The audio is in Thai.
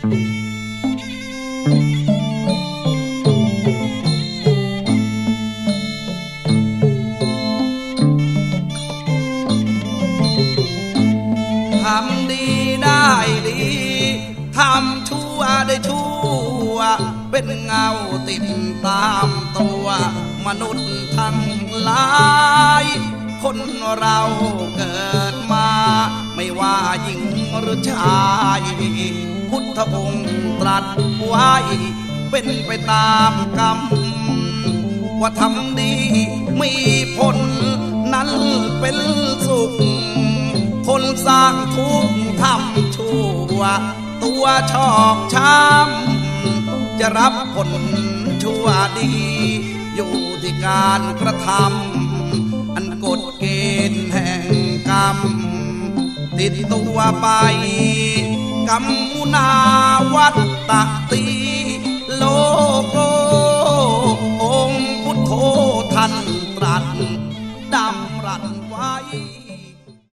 ทำดีได้ดีทำชั่วได้ชั่วเป็นเงาติดตามตัวมนุษย์ทั้งหลายคนเราเกิดมาไม่ว่าหญิงหรือชายพุทธองค์ตรัสไว้เป็นไปตามกรรมว่าทำดีมีผลนั้นเป็นสุขคนสร้างทุกข์ทำชั่วตัวชอกช้ำจะรับผลชั่วดีอยู่ที่การกระทำอันกฎเกณฑ์แห่งกรรมติดตัวไปกรรมุนาวัตติโลโกองค์พุทโธท่านตรัสดำรัสไว้